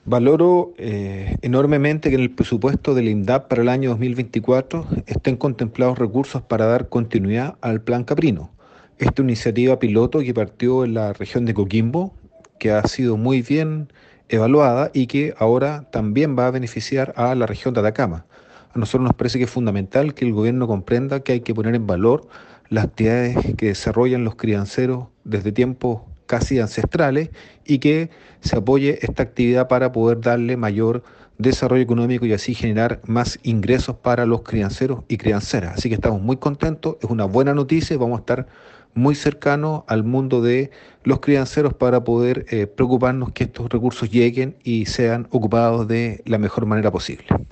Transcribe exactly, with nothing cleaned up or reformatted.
Valoro eh, enormemente que en el presupuesto del INDAP para el año dos mil veinticuatro estén contemplados recursos para dar continuidad al Plan Caprino. Esta iniciativa piloto que partió en la región de Coquimbo, que ha sido muy bien evaluada y que ahora también va a beneficiar a la región de Atacama. A nosotros nos parece que es fundamental que el gobierno comprenda que hay que poner en valor las actividades que desarrollan los crianceros desde tiempos casi ancestrales y que se apoye esta actividad para poder darle mayor desarrollo económico y así generar más ingresos para los crianceros y crianceras. Así que estamos muy contentos, es una buena noticia y vamos a estar muy cercanos al mundo de los crianceros para poder eh, preocuparnos que estos recursos lleguen y sean ocupados de la mejor manera posible.